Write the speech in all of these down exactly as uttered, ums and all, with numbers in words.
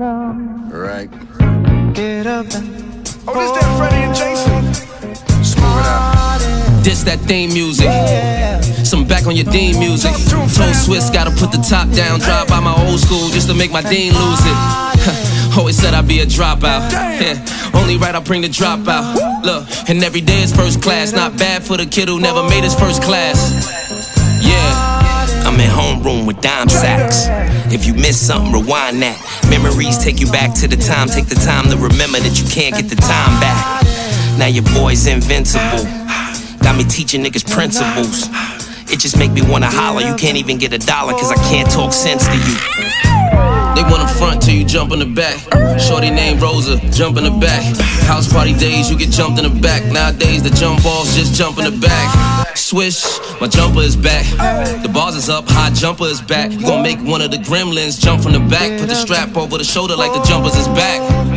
Right. Get up and oh, this that Freddie and Jason. Smooth it out. This that theme music. Some back on your Dean music. Told Swiss gotta put the top down. Drive by my old school just to make my Dean lose it. Always said I'd be a dropout. Yeah. Only right I bring the dropout. Look, and every day is first class. Not bad for the kid who never made his first class. Yeah. I'm in homeroom with dime sacks. If you miss something, rewind that. Memories take you back to the time. Take the time to remember that you can't get the time back. Now your boy's invincible. Got me teaching niggas principles. It just make me wanna holler. You can't even get a dollar cause I can't talk sense to you. They wanna front till you jump in the back. Shorty named Rosa, jump in the back. House party days, you get jumped in the back. Nowadays the jump balls just jump in the back. Swish, my jumper is back. The bars is up, high jumper is back. You gon' make one of the gremlins jump from the back. Put the strap over the shoulder like the jumpers is back.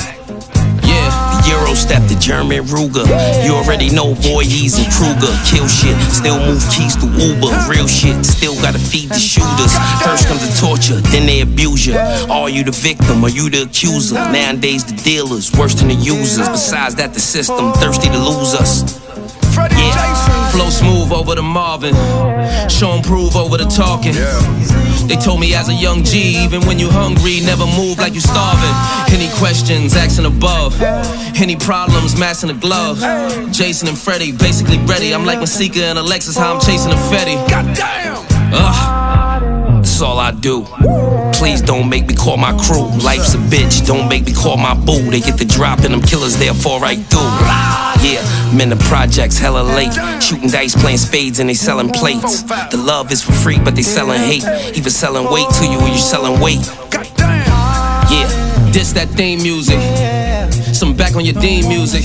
Euro step the German Ruger. You already know Voorhees and Kruger. Kill shit, still move keys to Uber. Real shit, still gotta feed the shooters. First comes the torture, then they abuse you. Are you the victim or you the accuser? Nowadays the dealers, worse than the users. Besides that the system, thirsty to lose us. Yeah, flow smooth over the Marvin. Show 'em prove over the talking. They told me as a young G, even when you hungry, never move like you starving. Any questions, asking above. Any problems, massing the glove. Jason and Freddie, basically ready. I'm like Masika and Alexis, how I'm chasing a Fetty. Goddamn! Ugh, that's all I do. Please don't make me call my crew. Life's a bitch, don't make me call my boo. They get the drop and them killers there fall right through. Yeah, I'm in the projects hella late. Shooting dice, playing spades, and they selling plates. The love is for free, but they selling hate. Even selling weight to you when you selling weight. Yeah, this that theme music. Some back on your Dean music.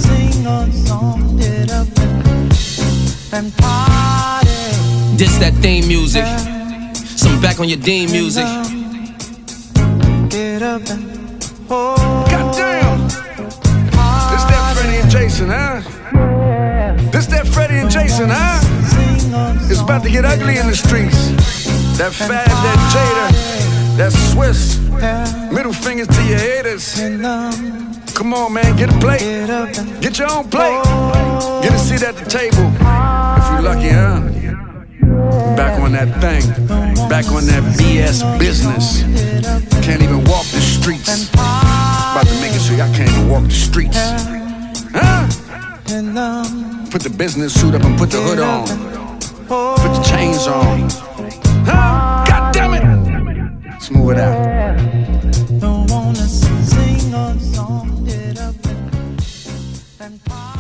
This that theme music. Some back on your Dean music. get up and goddamn. This that Freddie and Jason, huh? This that Freddie and Jason, huh? It's about to get ugly in the streets. That Fab, that Jada, that Swiss. Middle fingers to your haters. Come on, man, get a plate. Get your own plate. Get a seat at the table. If you're lucky, huh? Back on that thing. Back on that B S business. Can't even walk the streets. About to make it so y'all can't even walk the streets. Huh? Put the business suit up and put the hood on. Put the chains on. Huh? God damn it! Smooth it out. don't wanna sing a song, get up and